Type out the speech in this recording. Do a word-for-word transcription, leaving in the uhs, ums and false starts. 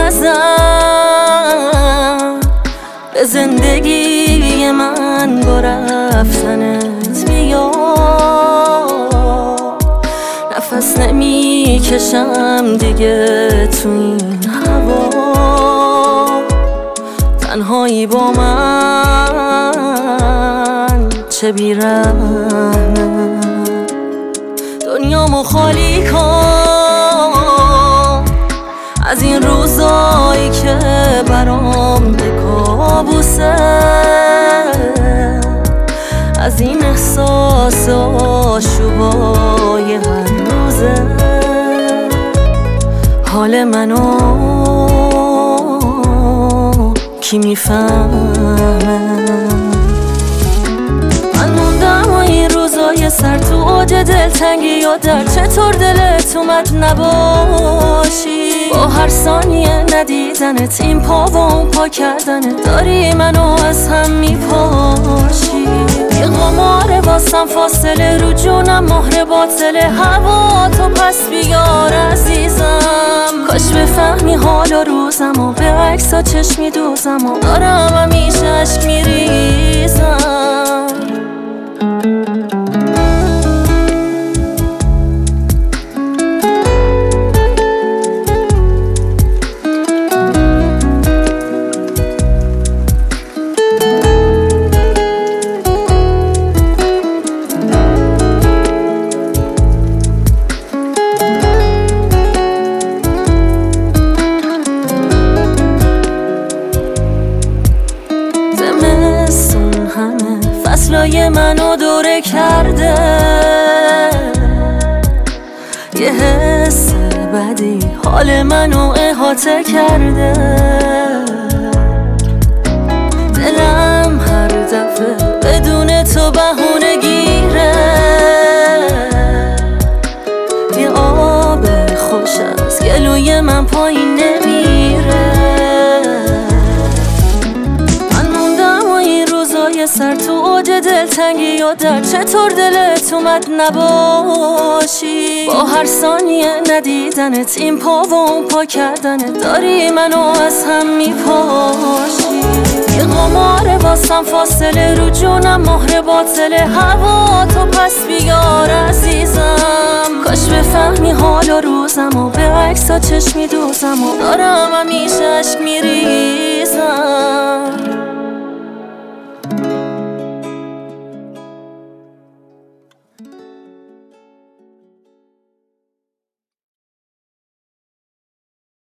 ازم، به زندگی من با رفتنت میاد. نفس نمی کشم دیگه تو این هوا، تنهایی با من چه بی‌رحمه. دنیامو خالی کن از این روزایی که برام به کابوسه، از این احساس آشوبای هر روزه. حال منو کی میفهمه؟ من موندم و این روزای سر تو اوج دلتنگی یا در چطور دلت اومد نباشی. با هر ثانیه ندیدنت، این پا و اون پا کردنت، داری منو از هم میپاشی. یه قماره واسم فاصله رو جونم، مهر باطله هوا تو پس بیار عزیزم. کاش بفهمی حال و روزم و به عکسا چشمی دوزم و دارم همیشه عشق میریزم. فصلای منو دوره کرده، یه حس بدی حال منو احاطه کرده. دلم هر دفعه بدون تو بهونه گیره، یه آب خوش از گلوی من پایین نمیره. سر تو اوج دلتنگی یا در چطور دلت اومد نباشی. با هر ثانیه ندیدنت، این پا و اون پا کردنت، داری منو از هم میپاشی. یه قماره واسم فاصله رو جونم، مهر باطله هوا تو پس بیار عزیزم. کاش بفهمی حال و روزم و به عکسا چشمی دوزم و دارم همیشه عشق میریزم.